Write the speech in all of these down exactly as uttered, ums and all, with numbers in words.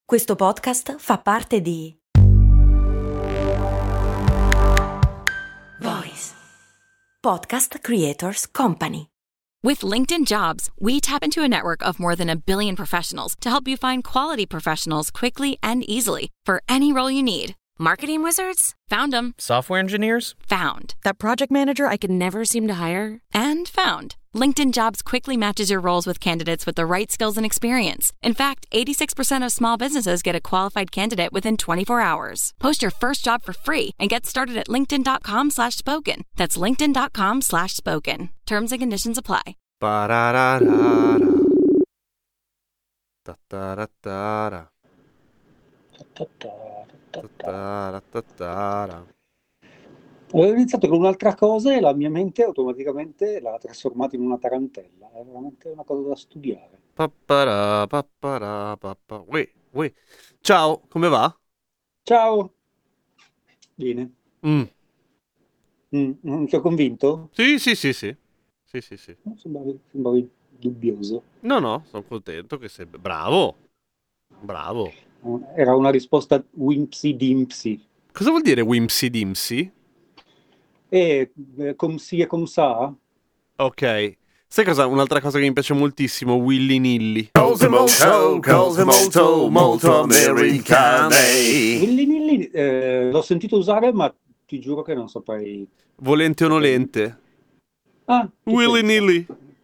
Questo podcast fa parte di Voice Podcast Creators Company. With LinkedIn Jobs, we tap into a network of more than a billion professionals to help you find quality professionals quickly and easily for any role you need. Marketing wizards? Found them. Software engineers? Found. That project manager I could never seem to hire? And found. LinkedIn Jobs quickly matches your roles with candidates with the right skills and experience. In fact, eighty-six percent of small businesses get a qualified candidate within twenty-four hours. Post your first job for free and get started at linkedin.com slash spoken. That's linkedin.com slash spoken. Terms and conditions apply. Parararara. Tattaratara. Tattaratara. Avevo iniziato con un'altra cosa e la mia mente automaticamente l'ha trasformata in una tarantella. È veramente una cosa da studiare. Pappara, pappara, pappa. Uè, uè. Ciao, come va? Ciao. Bene. Mm. Mm, non ti ho convinto? Sì, sì, sì, sì. Sì, sì, sì. Sembravi, sembravi dubbioso. No, no, sono contento che sei bravo. Bravo. Era una risposta wimpsy dimpsy. Cosa vuol dire Wimpsy Dimpsy? E eh, come si e come sa? Ok. Sai cosa? Un'altra cosa che mi piace moltissimo, Willy Nilly. Cose molto, cose molto, molto americane. Willy Nilly eh, l'ho sentito usare, ma ti giuro che non saprei. Volente o nolente. Ah, tu Willy pensa. Nilly.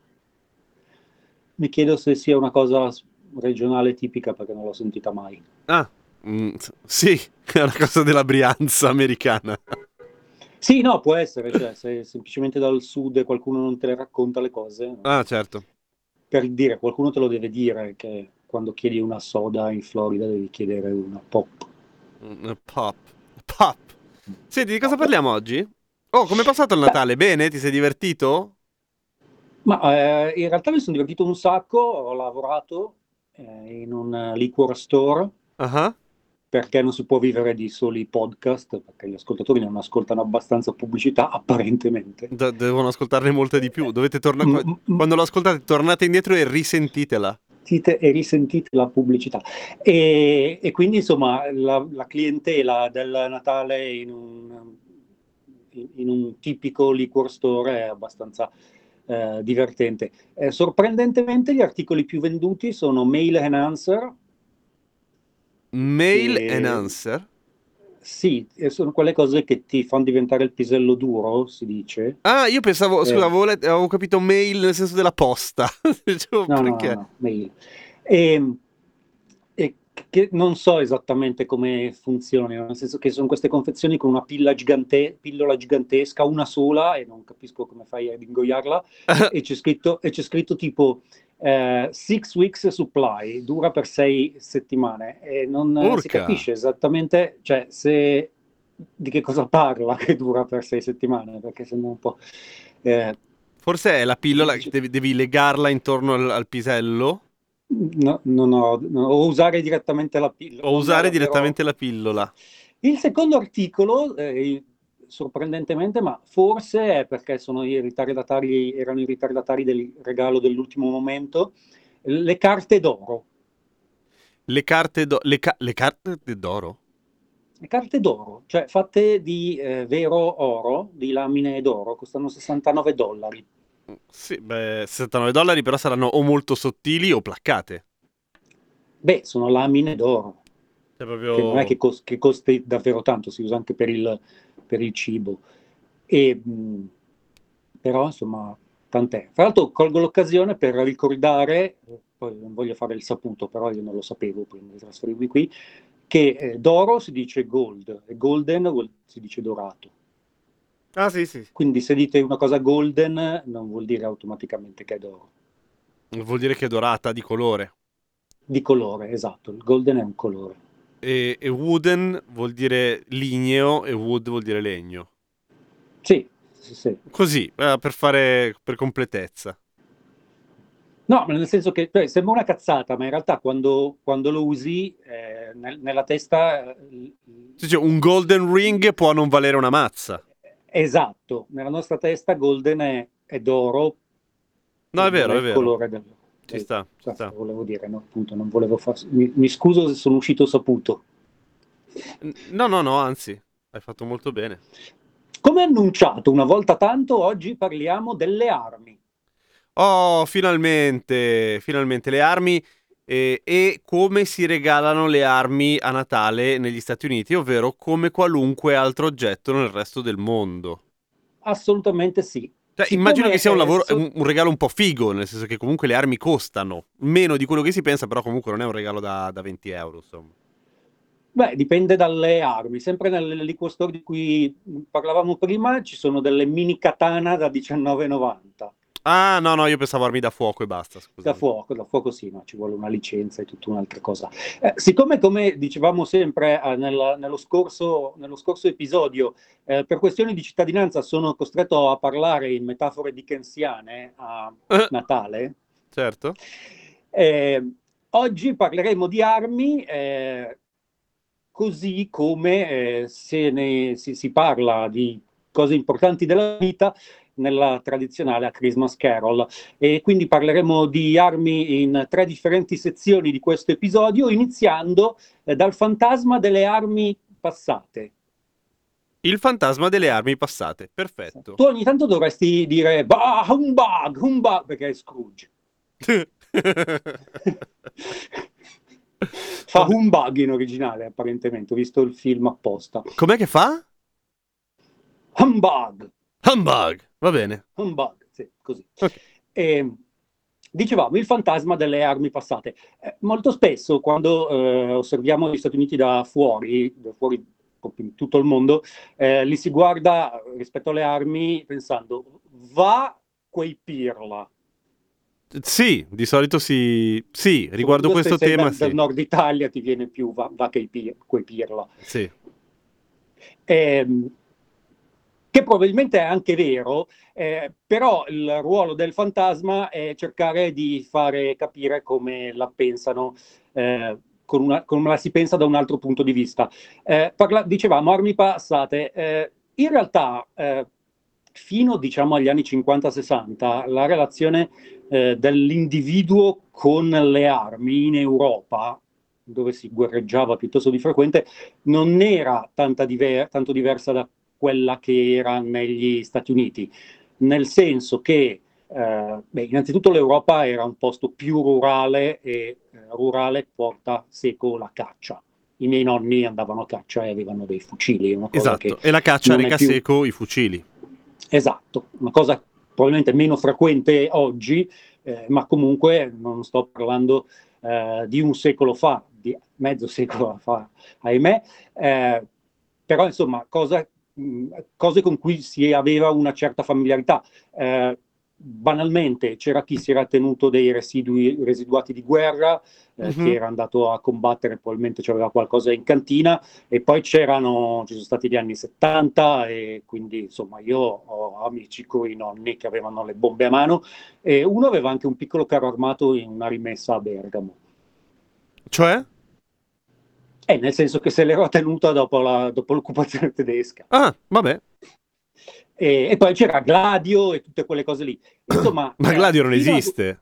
Mi chiedo se sia una cosa regionale tipica perché non l'ho sentita mai. Ah, mm, sì, è una cosa della Brianza americana. Sì, no, può essere, cioè, se semplicemente dal sud e qualcuno non te le racconta le cose, Ah, certo. per dire, qualcuno te lo deve dire che quando chiedi una soda in Florida devi chiedere una pop. Mm, Pop. Pop. Senti, di cosa parliamo oggi? Oh, com'è passato il Natale? Bene? Ti sei divertito? Ma eh, in realtà mi sono divertito un sacco, ho lavorato eh, in un liquor store Ah, perché non si può vivere di soli podcast, perché gli ascoltatori non ascoltano abbastanza pubblicità, apparentemente. De- devono ascoltarne molte di più. Dovete tornare. Mm, mm, Quando lo ascoltate, tornate indietro e risentitela. Sentite e risentite la pubblicità. E, e quindi insomma la, la clientela del Natale in un, in, in un tipico liquor store è abbastanza eh, divertente. Eh, sorprendentemente gli articoli più venduti sono Mail and Answer. Mail E- and answer. Sì, e sono quelle cose che ti fanno diventare il pisello duro, si dice. Ah, io pensavo, Eh. scusa, avevo, let- avevo capito mail nel senso della posta. Dicevo, No, no, no, perché? no, mail. E, e che non so esattamente come funzionino, nel senso che sono queste confezioni con una pilla gigante, pillola gigantesca, una sola, e non capisco come fai ad ingoiarla, e c'è scritto, e c'è scritto tipo eh, six weeks supply, dura per sei settimane, e non eh, si Urca. capisce esattamente, cioè, se di che cosa parla che dura per sei settimane, perché sembra un po'... eh, Forse è la pillola che devi, devi legarla intorno al, al pisello No, no, no, no, o usare direttamente la pillola. o non usare davvero- direttamente la pillola. Il secondo articolo, eh, sorprendentemente, ma forse è perché sono i ritardatari, erano i ritardatari del regalo dell'ultimo momento, le carte d'oro. Le carte, do- le, ca- le carte d'oro? Le carte d'oro, cioè fatte di eh, vero oro, di lamine d'oro, costano sessantanove dollari. Sì, beh, sessantanove dollari però saranno o molto sottili o placcate. Beh, sono lamine d'oro, Cioè proprio... che non è che, cos- che costi davvero tanto, si usa anche per il, per il cibo. E, mh, però, insomma, tant'è. Fra l'altro colgo l'occasione per ricordare, poi non voglio fare il saputo, però io non lo sapevo prima di trasferirmi qui, che eh, d'oro si dice gold e golden vuol- si dice dorato. Ah, sì, sì. Quindi se dite una cosa golden non vuol dire automaticamente che è d'oro. Vuol dire che è dorata di colore. Di colore, esatto, il golden è un colore. E, e wooden vuol dire ligneo e wood vuol dire legno. Sì, sì, sì. Così, eh, per fare, per completezza. No, nel senso che cioè, sembra una cazzata, ma in realtà quando, quando lo usi eh, nel- nella testa... eh, Sì, cioè, un golden ring può non valere una mazza. Esatto, nella nostra testa golden è, è d'oro, No, è vero, non è il vero. colore del... Ci sta, ci Questo sta. volevo dire, no? Appunto, non volevo far... mi, mi scuso se sono uscito saputo. N- No, no, no, anzi, hai fatto molto bene. Come annunciato una volta tanto, oggi parliamo delle armi. Oh, finalmente, finalmente le armi eh, e come si regalano le armi a Natale negli Stati Uniti, ovvero come qualunque altro oggetto nel resto del mondo. Assolutamente sì. Cioè, immagino che Siccome sia un eh, lavoro, so- un, un regalo un po' figo, nel senso che comunque le armi costano meno di quello che si pensa, però comunque non è un regalo da, da venti euro, insomma. Beh, dipende dalle armi. Sempre nel liquor store di cui parlavamo prima, ci sono delle mini katana da diciannove e novanta. Ah, no, no, io pensavo armi da fuoco e basta, Da scusami. fuoco, da fuoco sì, ma ci vuole una licenza e tutta un'altra cosa. Eh, siccome, come dicevamo sempre eh, nel- nello, scorso, nello scorso episodio, eh, per questioni di cittadinanza sono costretto a parlare in metafore dickensiane a Eh, Natale, certo. eh, oggi parleremo di armi, eh, così come eh, se ne, si, si parla di cose importanti della vita nella tradizionale A Christmas Carol. E quindi parleremo di armi in tre differenti sezioni di questo episodio, iniziando eh, dal fantasma delle armi passate. Il fantasma delle armi passate, perfetto. Tu ogni tanto dovresti dire bah, humbug, humbug, perché è Scrooge. Fa humbug in originale, apparentemente, ho visto il film apposta. Com'è che fa? Humbug. Humbug, va bene. Humbug, sì, così. Ok. E, dicevamo, il fantasma delle armi passate. Eh, molto spesso, quando eh, osserviamo gli Stati Uniti da fuori, da fuori proprio in tutto il mondo, eh, li si guarda rispetto alle armi pensando, va quei pirla. Sì, di solito sì. Sì, riguardo Soprattutto questo se sei tema, dal, dal sì. nord Italia ti viene più va, va quei, pir, quei pirla. Sì. Ehm, che probabilmente è anche vero, eh, però il ruolo del fantasma è cercare di fare capire come la pensano, eh, con una, come la si pensa da un altro punto di vista. Eh, parla, dicevamo, armi passate. Eh, in realtà, eh, fino diciamo agli anni cinquanta sessanta, la relazione eh, dell'individuo con le armi in Europa, dove si guerreggiava piuttosto di frequente, non era tanta diver- tanto diversa da quella che era negli Stati Uniti, nel senso che eh, beh, innanzitutto l'Europa era un posto più rurale e eh, rurale porta seco la caccia. I miei nonni andavano a caccia e avevano dei fucili, una cosa che Esatto. E la caccia non è reca più... seco i fucili. Esatto, una cosa probabilmente meno frequente oggi, eh, ma comunque non sto parlando eh, di un secolo fa, di mezzo secolo fa, ahimè, eh, però insomma cosa, mh, cose con cui si aveva una certa familiarità. Eh, banalmente c'era chi si era tenuto dei residui residuati di guerra, eh, Mhm. che era andato a combattere, probabilmente c'aveva qualcosa in cantina, e poi c'erano, ci sono stati gli anni settanta e quindi insomma io ho amici con i nonni che avevano le bombe a mano e uno aveva anche un piccolo carro armato in una rimessa a Bergamo. Cioè? Eh, nel senso che se l'era tenuta dopo, la, dopo l'occupazione tedesca. Ah, vabbè. E, e poi c'era Gladio e tutte quelle cose lì. Insomma, Ma eh, Gladio non fino a- esiste.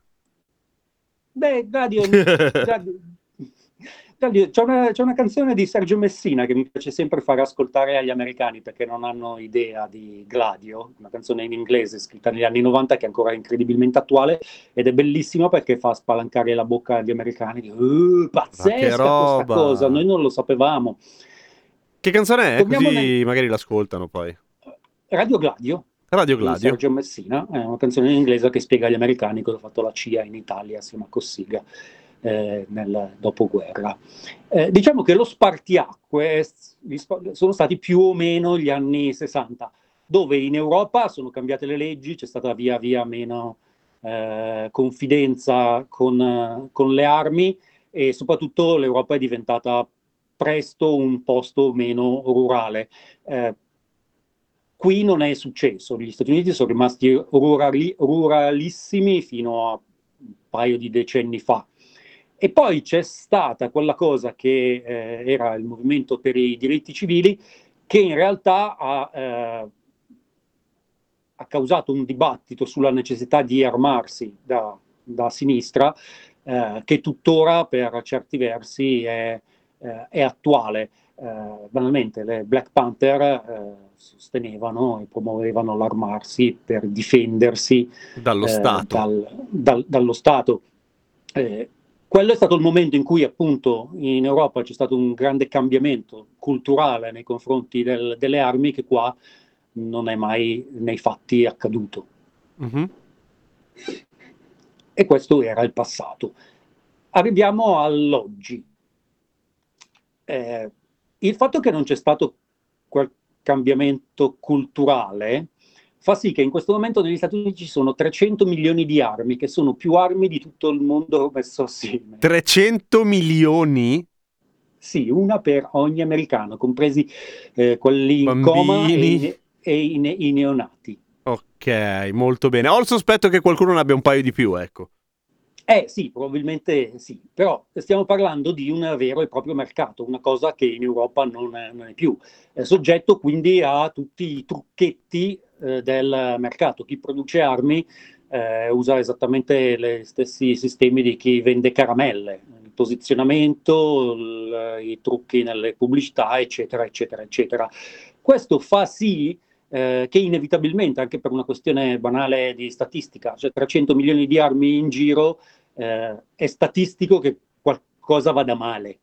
Beh, Gladio, Gladio- Gladio- c'è una, c'è una canzone di Sergio Messina che mi piace sempre fare ascoltare agli americani perché non hanno idea di Gladio, una canzone in inglese scritta negli anni novanta che è ancora incredibilmente attuale ed è bellissima perché fa spalancare la bocca agli americani di "Uh, Ma che pazzesca questa cosa, roba. noi non lo sapevamo". Che canzone è? Torniamo nel Così magari l'ascoltano poi. Radio Gladio Radio di Gladio. Sergio Messina, è una canzone in inglese che spiega agli americani cosa ha fatto la C I A in Italia assieme a Cossiga eh, nel dopoguerra. Eh, diciamo che lo spartiacque sono stati più o meno gli anni sessanta, dove in Europa sono cambiate le leggi, c'è stata via via meno eh, confidenza con, con le armi e soprattutto l'Europa è diventata presto un posto meno rurale. Eh, Qui non è successo, gli Stati Uniti sono rimasti rurali, ruralissimi fino a un paio di decenni fa. E poi c'è stata quella cosa che eh, era il movimento per i diritti civili, che in realtà ha, eh, ha causato un dibattito sulla necessità di armarsi da da sinistra, eh, che tuttora per certi versi è, eh, è attuale. Eh, banalmente le Black Panther eh, sostenevano e promuovevano l'armarsi per difendersi Dallo eh, Stato. dal, dal, dallo Stato. Eh, quello è stato il momento in cui appunto in Europa c'è stato un grande cambiamento culturale nei confronti del, delle armi, che qua non è mai nei fatti accaduto. Mm-hmm. E questo era il passato. Arriviamo all'oggi. Eh, il fatto che non c'è stato quel cambiamento culturale fa sì che in questo momento negli Stati Uniti ci sono trecento milioni di armi, che sono più armi di tutto il mondo messo assieme. trecento milioni? Sì, una per ogni americano, compresi eh, quelli in Bambini. coma e, i, e i, ne- i neonati. Ok, molto bene. Ho il sospetto che qualcuno ne abbia un paio di più, ecco. Eh sì, probabilmente sì, però stiamo parlando di un vero e proprio mercato, una cosa che in Europa non è, non è più. È soggetto quindi a tutti i trucchetti eh, del mercato. Chi produce armi eh, usa esattamente gli stessi sistemi di chi vende caramelle, il posizionamento, il, i trucchi nelle pubblicità, eccetera, eccetera, eccetera. Questo fa sì Eh, che inevitabilmente, anche per una questione banale di statistica, cioè trecento milioni di armi in giro, eh, è statistico che qualcosa vada male.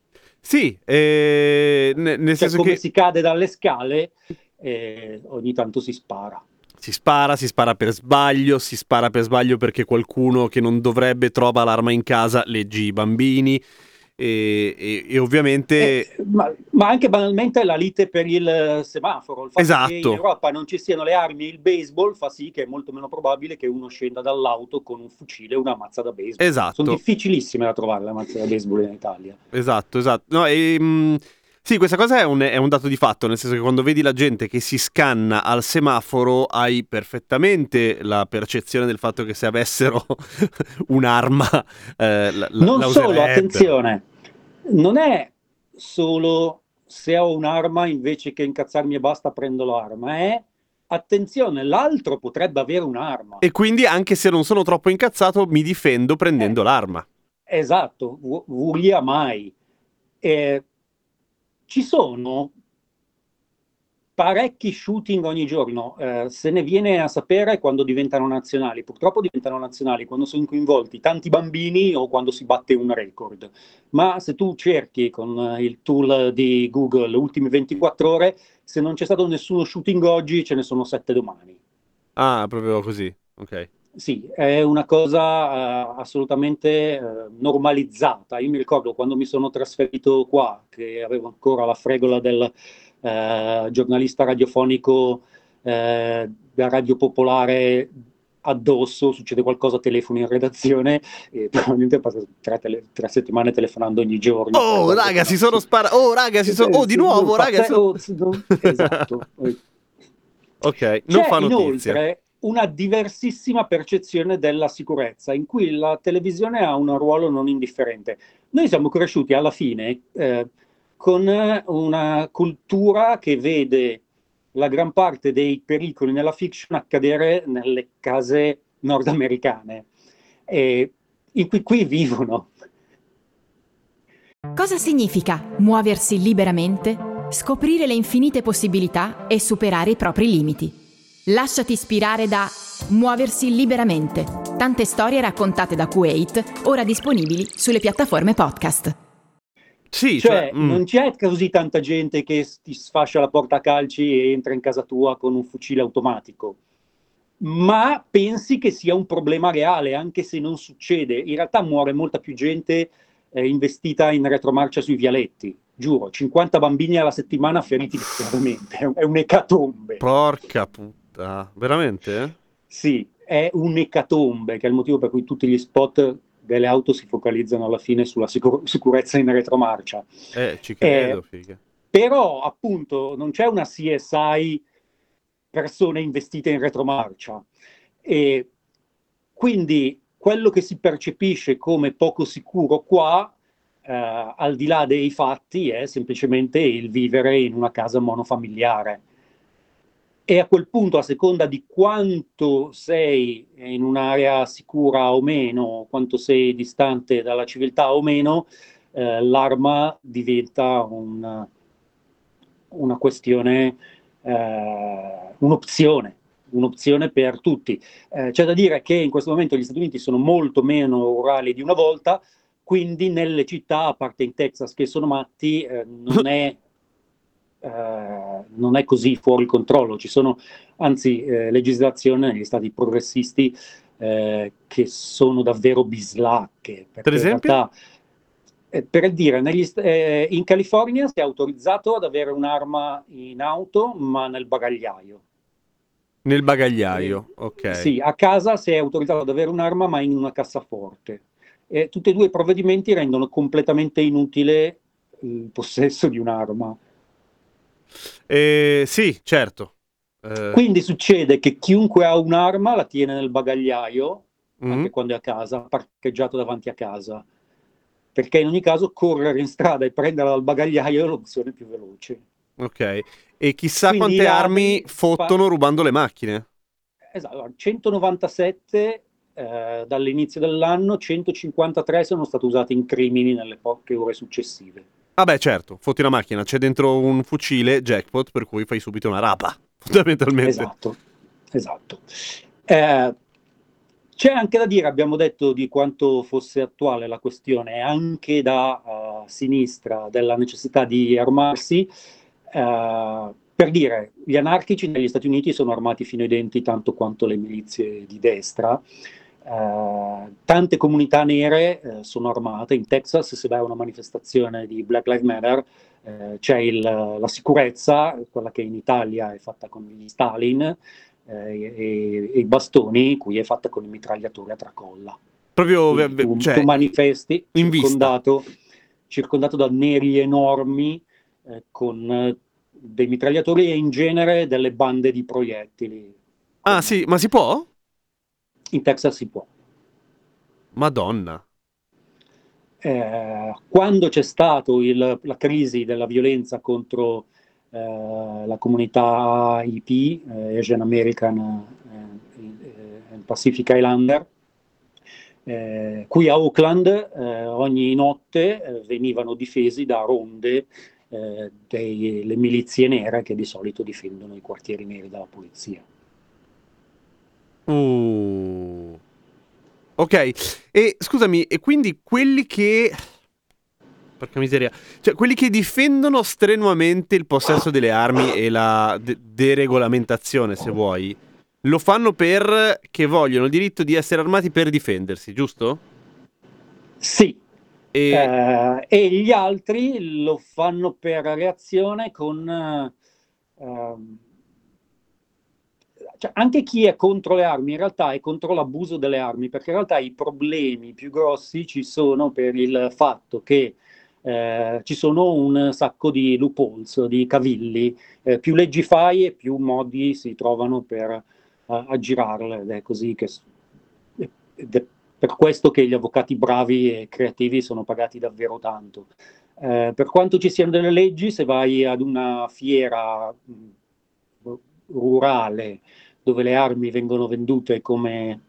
Sì, eh, ne- nel Cioè, senso come che si cade dalle scale, eh, ogni tanto si spara. si spara, si spara per sbaglio, si spara per sbaglio perché qualcuno che non dovrebbe trova l'arma in casa, leggi i bambini, e, e- e ovviamente... Eh, ma, ma anche banalmente la lite per il semaforo, il fatto Esatto. che in Europa non ci siano le armi e il baseball fa sì che è molto meno probabile che uno scenda dall'auto con un fucile e una mazza da baseball. Esatto. Sono difficilissime da trovare le mazze da baseball in Italia. Esatto, esatto. No, e, mh, sì, questa cosa è un, è un dato di fatto, nel senso che quando vedi la gente che si scanna al semaforo hai perfettamente la percezione del fatto che se avessero un'arma eh, la, la, Non la solo, userebbero. attenzione, non è solo se ho un'arma invece che incazzarmi e basta prendo l'arma, è attenzione, l'altro potrebbe avere un'arma. E quindi anche se non sono troppo incazzato mi difendo prendendo Eh, l'arma. Esatto, vu- vuria mai. Eh, ci sono parecchi shooting ogni giorno, eh, se ne viene a sapere quando diventano nazionali. Purtroppo diventano nazionali quando sono coinvolti tanti bambini o quando si batte un record. Ma se tu cerchi con eh, il tool di Google le ultime ventiquattro ore, se non c'è stato nessuno shooting oggi, ce ne sono sette domani. Ah, proprio così, ok. Sì, è una cosa uh, assolutamente uh, normalizzata. Io mi ricordo quando mi sono trasferito qua, che avevo ancora la fregola del uh, giornalista radiofonico uh, da Radio Popolare addosso, succede qualcosa, telefono in redazione, e probabilmente passo tre, tele- tre settimane telefonando ogni giorno. Oh, raga, si sono sparati. Oh, raga, si sono... Oh, di nuovo, raga. Si... Oh, esatto. Ok, non C'è fa notizia. inoltre una diversissima percezione della sicurezza, in cui la televisione ha un ruolo non indifferente. Noi siamo cresciuti alla fine eh, con una cultura che vede la gran parte dei pericoli nella fiction accadere nelle case nordamericane, e in cui qui vivono. Cosa significa muoversi liberamente, scoprire le infinite possibilità e superare i propri limiti? Lasciati ispirare da Muoversi liberamente. Tante storie raccontate da Kuwait, ora disponibili sulle piattaforme podcast. Cioè, Sì, cioè mm. non c'è così tanta gente che ti sfascia la porta a calci e entra in casa tua con un fucile automatico. Ma pensi che sia un problema reale, anche se non succede. In realtà muore molta più gente eh, investita in retromarcia sui vialetti. Giuro, cinquanta bambini alla settimana feriti gravemente. È un'ecatombe. Porca puttana, veramente? Sì, è un'ecatombe, che è il motivo per cui tutti gli spot delle auto si focalizzano alla fine sulla sicur- sicurezza in retromarcia. Eh, ci credo, eh, figa. Però, appunto, non c'è una C S I persone investite in retromarcia. E quindi quello che si percepisce come poco sicuro qua, eh, al di là dei fatti, è semplicemente il vivere in una casa monofamiliare. e a quel punto, a seconda di quanto sei in un'area sicura o meno, quanto sei distante dalla civiltà o meno, eh, l'arma diventa un, una questione, eh, un'opzione, un'opzione per tutti. Eh, c'è da dire che in questo momento gli Stati Uniti sono molto meno rurali di una volta, quindi nelle città, a parte in Texas che sono matti, eh, non è... Uh, non è così fuori controllo. Ci sono anzi eh, legislazioni negli stati progressisti eh, che sono davvero bislacche, perché Per esempio? in realtà eh, per dire negli, eh, in California si è autorizzato ad avere un'arma in auto ma nel bagagliaio. Nel bagagliaio, eh, ok. Sì, a casa si è autorizzato ad avere un'arma ma in una cassaforte. Eh, tutti e due i provvedimenti rendono completamente inutile il possesso di un'arma. Eh, sì, certo. Eh, Quindi succede che chiunque ha un'arma la tiene nel bagagliaio, mm, anche quando è a casa, parcheggiato davanti a casa, perché in ogni caso correre in strada e prenderla dal bagagliaio è l'opzione più veloce. ok. E chissà Quindi i quante armi ladri fottono fa- rubando le macchine. Esatto, centonovantasette eh, dall'inizio dell'anno, centocinquantatré sono state usate in crimini nelle poche ore successive. Ah beh, certo, fotti una macchina, c'è dentro un fucile jackpot per cui fai subito una rapa, fondamentalmente. Esatto, esatto. Eh, c'è anche da dire, abbiamo detto di quanto fosse attuale la questione anche da uh, sinistra della necessità di armarsi. Uh, per dire, gli anarchici negli Stati Uniti sono armati fino ai denti tanto quanto le milizie di destra. Uh, tante comunità nere uh, sono armate. In Texas, se vai a una manifestazione di Black Lives Matter, uh, c'è il, la sicurezza, quella che in Italia è fatta con gli Stalin, eh, e, e i bastoni, qui è fatta con i mitragliatori a tracolla. Proprio, Quindi ve- tu, cioè, tu manifesti in vista. circondato, circondato da neri enormi eh, con eh, dei mitragliatori e in genere delle bande di proiettili. Ah sì, ma si può? In Texas si può. Madonna. Eh, quando c'è stata la crisi della violenza contro eh, la comunità I P, eh, Asian American eh, eh, Pacific Islander, eh, qui a Oakland eh, ogni notte eh, venivano difesi da ronde eh, delle milizie nere che di solito difendono i quartieri neri dalla polizia. Uh. Ok, e scusami, e quindi quelli che... Porca miseria. Cioè, quelli che difendono strenuamente il possesso delle armi e la de- deregolamentazione, se vuoi, lo fanno per che vogliono il diritto di essere armati per difendersi, giusto? Sì. E... Eh, e gli altri lo fanno per reazione con... Eh, cioè, anche chi è contro le armi in realtà è contro l'abuso delle armi, perché in realtà i problemi più grossi ci sono per il fatto che eh, ci sono un sacco di loopholes, di cavilli, eh, più leggi fai e più modi si trovano per uh, aggirarle, ed è così che ed è per questo che gli avvocati bravi e creativi sono pagati davvero tanto. Eh, per quanto ci siano delle leggi, se vai ad una fiera mh, rurale dove le armi vengono vendute come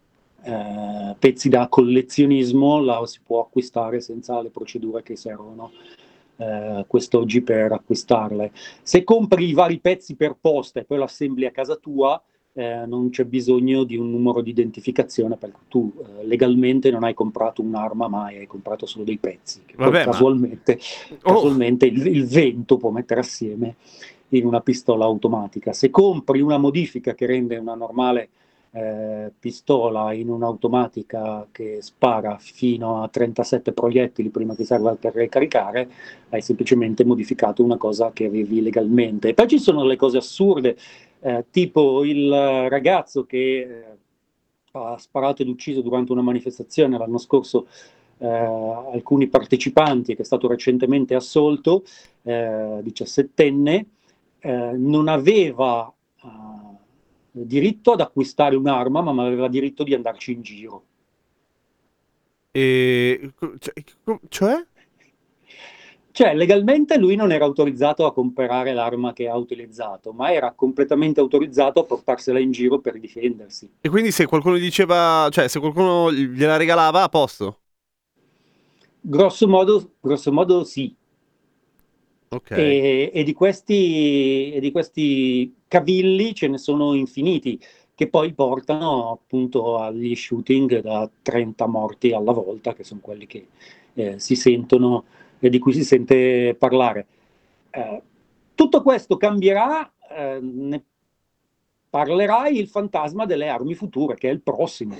eh, pezzi da collezionismo, la si può acquistare senza le procedure che servono eh, quest'oggi per acquistarle. Se compri i vari pezzi per posta e poi lo assembli a casa tua, eh, non c'è bisogno di un numero di identificazione, perché tu eh, legalmente non hai comprato un'arma mai, hai comprato solo dei pezzi che Vabbè, poi casualmente, ma... oh. casualmente il, il vento può mettere assieme in una pistola automatica. Se compri una modifica che rende una normale eh, pistola in un'automatica che spara fino a trentasette proiettili prima che serva per ricaricare, hai semplicemente modificato una cosa che avevi legalmente. E poi ci sono le cose assurde, eh, tipo il ragazzo che eh, ha sparato ed ucciso durante una manifestazione l'anno scorso eh, alcuni partecipanti, che è stato recentemente assolto, eh, diciassettenne, Eh, non aveva uh, diritto ad acquistare un'arma, ma aveva diritto di andarci in giro. E... Cioè? Cioè, legalmente lui non era autorizzato a comprare l'arma che ha utilizzato, ma era completamente autorizzato a portarsela in giro per difendersi. E quindi se qualcuno gli diceva, cioè se qualcuno gliela regalava, a posto. Grosso modo, grosso modo sì. Ok. E, e di questi, e di questi cavilli ce ne sono infiniti, che poi portano appunto agli shooting da trenta morti alla volta, che sono quelli che eh, si sentono e di cui si sente parlare. Eh, tutto questo cambierà, eh, ne parlerà il fantasma delle armi future, che è il prossimo.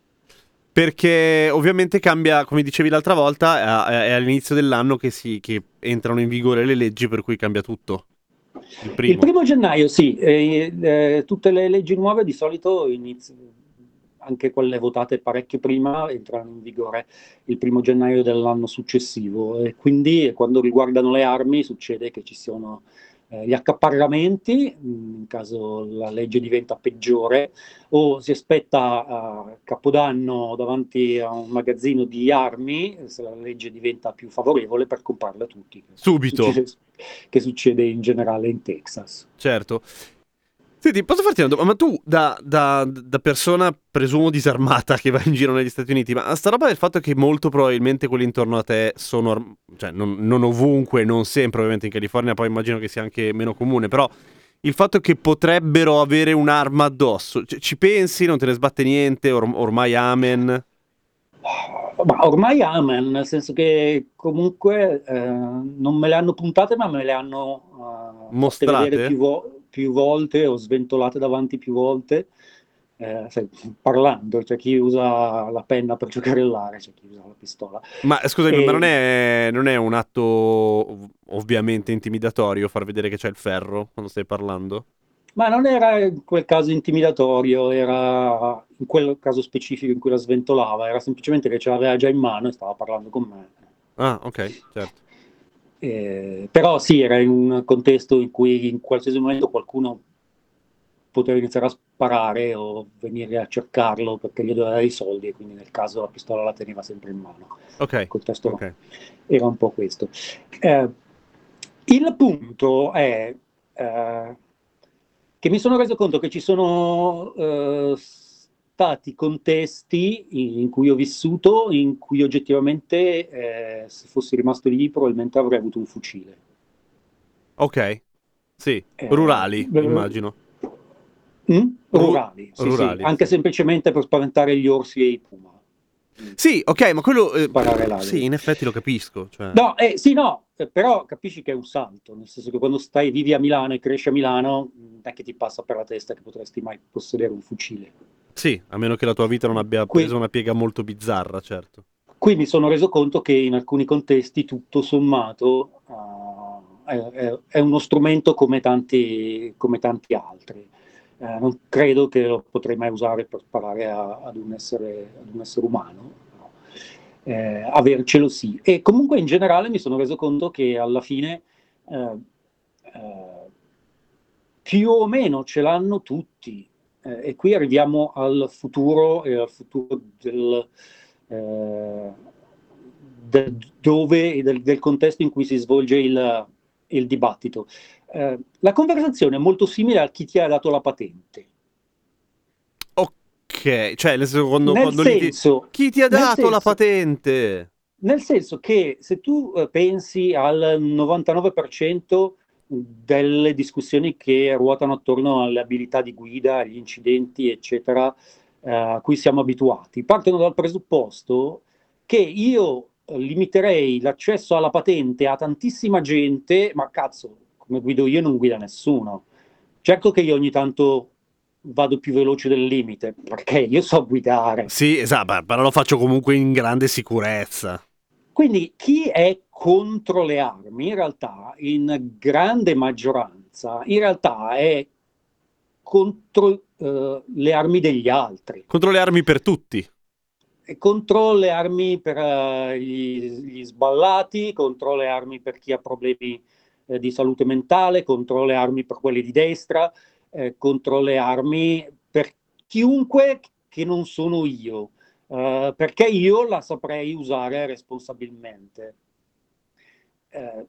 Perché ovviamente cambia, come dicevi l'altra volta, è, è all'inizio dell'anno che, si, che entrano in vigore le leggi per cui cambia tutto. Il primo. Il primo gennaio, sì, eh, eh, tutte le leggi nuove di solito iniziano, anche quelle votate parecchio prima, entrano in vigore il primo gennaio dell'anno successivo, e quindi quando riguardano le armi succede che ci sono eh, gli accaparramenti, in caso la legge diventa peggiore, o si aspetta a Capodanno davanti a un magazzino di armi, se la legge diventa più favorevole, per comprarle tutti. Subito. Succede, che succede in generale in Texas. Certo. Senti, posso farti una domanda? Ma tu, da, da, da persona, presumo disarmata, che va in giro negli Stati Uniti, ma sta roba del fatto che molto probabilmente quelli intorno a te sono, cioè non, non ovunque, non sempre, ovviamente in California, poi immagino che sia anche meno comune, però il fatto che potrebbero avere un'arma addosso, cioè, ci pensi, non te ne sbatte niente, or- ormai amen? Ma ormai amen, nel senso che comunque eh, non me le hanno puntate, ma me le hanno uh, fatte Mostrate? vedere più, vo- più volte o sventolate davanti più volte. Eh, sai, parlando, c'è chi usa la penna per giocherellare, c'è chi usa la pistola. Ma scusami, E- ma non è, non è un atto ov- ovviamente intimidatorio far vedere che c'è il ferro quando stai parlando? Ma non era in quel caso intimidatorio, era in quel caso specifico in cui la sventolava, era semplicemente che ce l'aveva già in mano e stava parlando con me. Ah, ok, certo. Eh, però sì, era in un contesto in cui in qualsiasi momento qualcuno poteva iniziare a sparare o venire a cercarlo perché gli doveva dare i soldi, e quindi nel caso la pistola la teneva sempre in mano. Ok, Il contesto ok. era un po' questo. Eh, il punto è eh, che mi sono reso conto che ci sono eh, stati contesti in, in cui ho vissuto, in cui oggettivamente, eh, se fossi rimasto lì, probabilmente avrei avuto un fucile. Ok, sì, Eh, rurali, beh, immagino. mm? Ru- Rurali, sì, sì, rurali, anche sì. semplicemente per spaventare gli orsi e i puma. Mm. Sì, ok, ma quello... eh, Sparare pff, ladri. sì, in effetti lo capisco. Cioè... No, eh, sì, no, eh, però capisci che è un salto, nel senso che quando stai, vivi a Milano e cresci a Milano, non è che ti passa per la testa che potresti mai possedere un fucile. Sì, a meno che la tua vita non abbia Qui, preso una piega molto bizzarra, certo. qui mi sono reso conto che in alcuni contesti, tutto sommato, uh, è, è- è uno strumento come tanti, come tanti altri. Eh, non credo che lo potrei mai usare per sparare a- ad un essere, ad un essere umano. No. Eh, avercelo sì. E comunque in generale mi sono reso conto che alla fine eh, eh, più o meno ce l'hanno tutti. Eh, e qui arriviamo al futuro e al futuro del, eh, del dove e del, del contesto in cui si svolge il, il dibattito. Eh, la conversazione è molto simile a chi ti ha dato la patente. Ok, cioè, nel senso, quando, Nel quando liti... senso, Chi ti ha nel dato la senso, patente? nel senso che se tu eh, pensi al novantanove per cento delle discussioni che ruotano attorno alle abilità di guida, agli incidenti, eccetera, eh, a cui siamo abituati, partono dal presupposto che io eh, limiterei l'accesso alla patente a tantissima gente, ma cazzo, come guido io non guida nessuno. Certo che io ogni tanto vado più veloce del limite, perché io so guidare. Sì, esatto, però lo faccio comunque in grande sicurezza. Quindi chi è contro le armi, in realtà, in grande maggioranza, in realtà è contro eh, le armi degli altri, Contro le armi per tutti. è contro le armi per eh, gli, gli sballati, contro le armi per chi ha problemi eh, di salute mentale, contro le armi per quelli di destra, eh, contro le armi per chiunque che non sono io. Uh, perché io la saprei usare responsabilmente. Eh,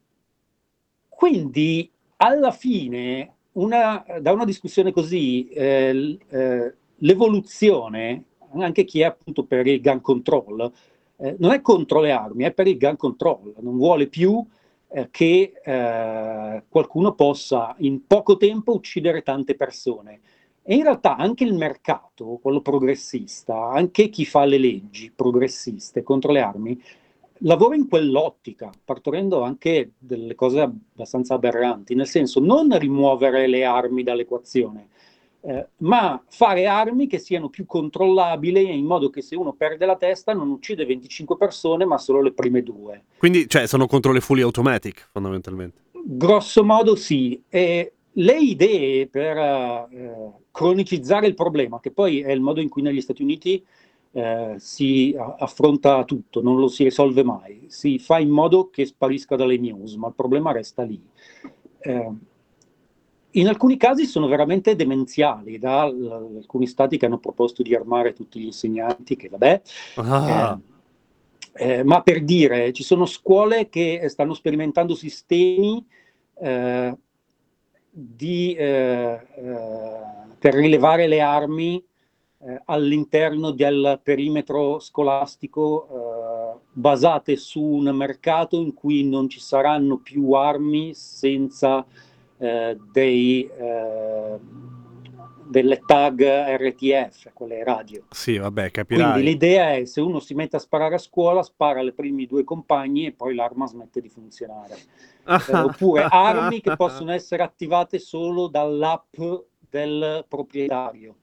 quindi alla fine, una, da una discussione così, eh, l- eh, l'evoluzione, anche chi è appunto per il gun control, eh, non è contro le armi, è per il gun control, non vuole più eh, che eh, qualcuno possa in poco tempo uccidere tante persone. E in realtà anche il mercato, quello progressista, anche chi fa le leggi progressiste contro le armi, lavora in quell'ottica, partorendo anche delle cose abbastanza aberranti, nel senso non rimuovere le armi dall'equazione, eh, ma fare armi che siano più controllabili in modo che se uno perde la testa non uccide venticinque persone, ma solo le prime due. Quindi, cioè, sono contro le fully automatic, fondamentalmente. Grosso modo sì. E le idee per eh, cronicizzare il problema, che poi è il modo in cui negli Stati Uniti eh, si a- affronta tutto, non lo si risolve mai, si fa in modo che sparisca dalle news, ma il problema resta lì. Eh, in alcuni casi sono veramente demenziali, da l- alcuni stati che hanno proposto di armare tutti gli insegnanti, che vabbè, Ah, eh, eh, ma per dire, ci sono scuole che stanno sperimentando sistemi eh, di, eh, eh, per rilevare le armi eh, all'interno del perimetro scolastico, eh, basate su un mercato in cui non ci saranno più armi senza eh, dei, eh, delle tag R T F, quelle radio. sì, vabbè, Quindi capirai. l'idea è, se uno si mette a sparare a scuola, spara alle primi due compagni e poi l'arma smette di funzionare. Eh, oppure armi che possono essere attivate solo dall'app del proprietario.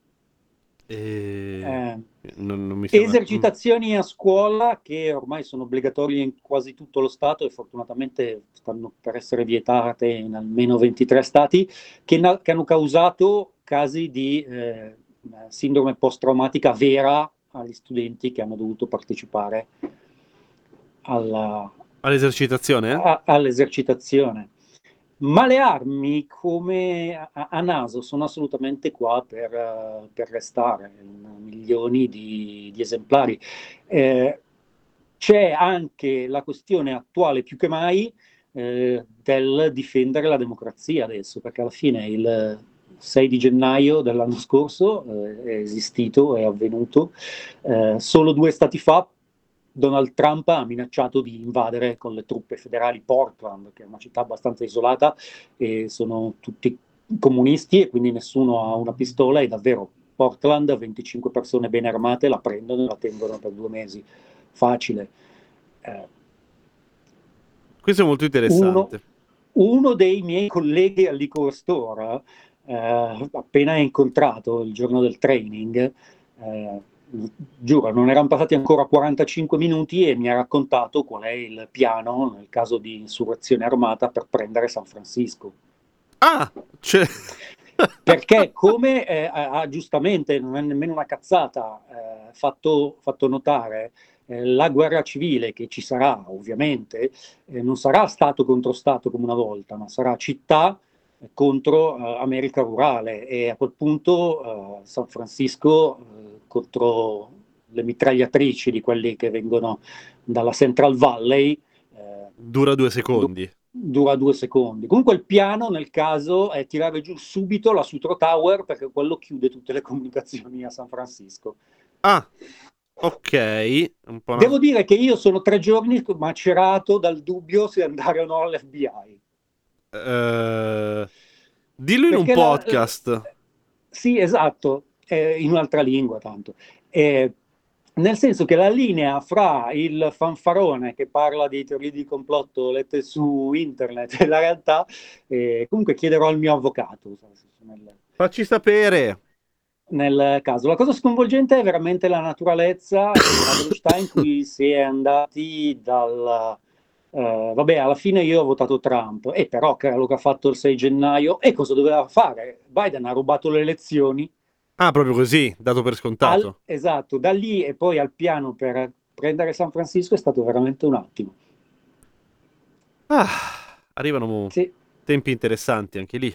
E... Eh, Non, non mi sembra... mm. esercitazioni a scuola che ormai sono obbligatorie in quasi tutto lo Stato e fortunatamente stanno per essere vietate in almeno ventitré stati, che, na- che hanno causato casi di eh, sindrome post-traumatica vera agli studenti che hanno dovuto partecipare alla, All'esercitazione? a- all'esercitazione. Ma le armi, come a, a naso, sono assolutamente qua per, eh, per restare, in milioni di, di esemplari. Eh, c'è anche la questione attuale più che mai eh, del difendere la democrazia adesso, perché alla fine il sei di gennaio dell'anno scorso eh, è esistito, è avvenuto. Eh, solo due stati fa Donald Trump ha minacciato di invadere con le truppe federali Portland, che è una città abbastanza isolata, e sono tutti comunisti e quindi nessuno ha una pistola e davvero Portland, venticinque persone ben armate la prendono e la tengono per due mesi. Facile. Eh, Questo è molto uno, interessante. uno dei miei colleghi al liquor store, eh, appena incontrato il giorno del training, eh, giuro, non erano passati ancora quarantacinque minuti e mi ha raccontato qual è il piano nel caso di insurrezione armata per prendere San Francisco. Ah, c'è... Perché come eh, ha giustamente, non è nemmeno una cazzata, eh, fatto, fatto notare, eh, la guerra civile che ci sarà ovviamente eh, non sarà Stato contro Stato come una volta, ma sarà città eh, contro eh, America rurale, e a quel punto eh, San Francisco eh, contro le mitragliatrici di quelli che vengono dalla Central Valley. eh, Dura due du- secondi. Dura due secondi. Comunque il piano nel caso è tirare giù subito la Sutro Tower, perché quello chiude tutte le comunicazioni a San Francisco. Ah, ok. Un po' una... Devo dire che io sono tre giorni macerato dal dubbio se andare o no all'F B I. Eh, dillo in un Perché la, podcast. sì, esatto, eh, in un'altra lingua tanto. Eh, nel senso che la linea fra il fanfarone che parla di teorie di complotto lette su internet e la realtà, eh, comunque chiederò al mio avvocato nel, Facci sapere. nel caso. La cosa sconvolgente è veramente la naturalezza e la velocità in cui si è andati dal... eh, vabbè, alla fine io ho votato Trump, e però che era quello che ha fatto il sei gennaio, e cosa doveva fare? Biden ha rubato le elezioni. Ah, proprio così, dato per Al, scontato. esatto, da lì e poi al piano per prendere San Francisco è stato veramente un attimo. Ah, arrivano Sì, tempi interessanti anche lì.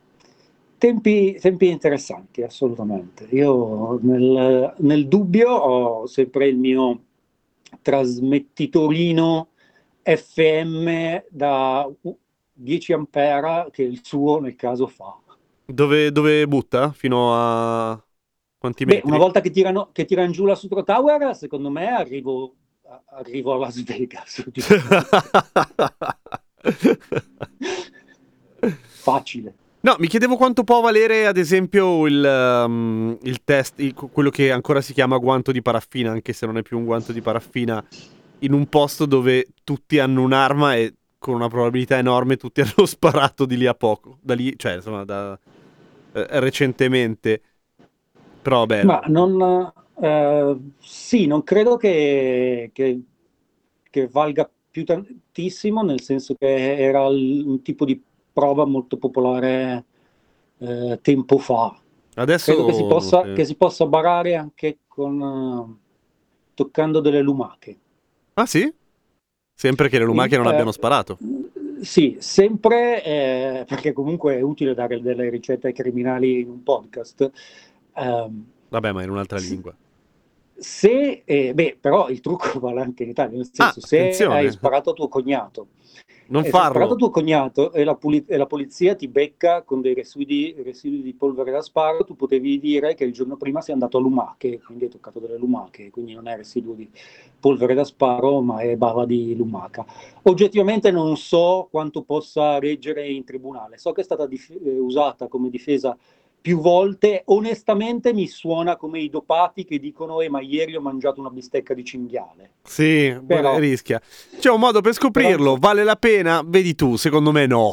tempi, tempi interessanti, assolutamente. Io nel, nel dubbio ho sempre il mio trasmettitorino F M da dieci ampere che il suo nel caso fa. Dove, dove butta? Fino a quanti Beh, metri? una volta che tirano, che tirano giù la Sutro Tower, secondo me arrivo, arrivo a Las Vegas. Facile. No, mi chiedevo quanto può valere, ad esempio, il, um, il test, il- quello che ancora si chiama guanto di paraffina, anche se non è più un guanto di paraffina, in un posto dove tutti hanno un'arma e con una probabilità enorme tutti hanno sparato di lì a poco, da lì, cioè, insomma, da eh, recentemente. Però, vabbè, Ma non, eh, sì, non credo che, che- che valga più tantissimo, nel senso che era il- un tipo di prova molto popolare eh, tempo fa. adesso Credo che si possa, sì. che si possa barare anche con, eh, toccando delle lumache. Ah, sì? Sempre che le lumache non Eh, abbiano sparato. Sì, sempre, eh, perché comunque è utile dare delle ricette ai criminali in un podcast. Ehm, Vabbè, ma in un'altra lingua. Se, eh, beh, però il trucco vale anche in Italia, nel Ah, senso, se attenzione. hai sparato a tuo cognato, Non e se hai sparato farlo. a tuo cognato e la, puli- e la polizia ti becca con dei residui, residui di polvere da sparo, tu potevi dire che il giorno prima sei andato a lumache, quindi hai toccato delle lumache, quindi non è residuo di polvere da sparo, ma è bava di lumaca. Oggettivamente non so quanto possa reggere in tribunale, so che è stata dif- eh, usata come difesa più volte. Onestamente mi suona come i dopati che dicono eh, ma ieri ho mangiato una bistecca di cinghiale. Sì, Però- rischia. C'è un modo per scoprirlo, Però- vale la pena? Vedi tu, secondo me no.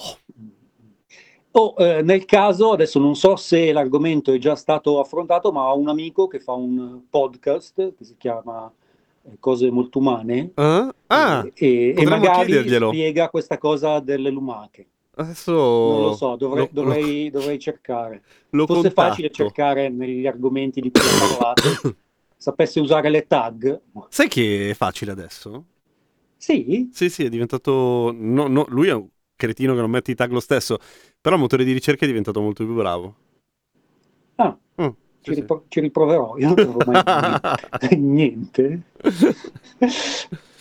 O eh, nel caso, adesso non so se l'argomento è già stato affrontato, ma ho un amico che fa un podcast che si chiama eh, Cose Molto Umane Eh? Ah, e, e potremmo magari chiederglielo. spiega questa cosa delle lumache. Adesso Non lo so, dovrei, lo- dovrei- dovrei cercare. lo Fosse facile contatto. cercare negli argomenti di cui ho parlato, sapesse usare le tag. Sai che è facile adesso? Sì? Sì, sì, è diventato... no, no, lui è un cretino che non mette i tag lo stesso, però il motore di ricerca è diventato molto più bravo. Ah, Mm, ci, sì, sì. ripro- ci riproverò, io non trovo mai niente.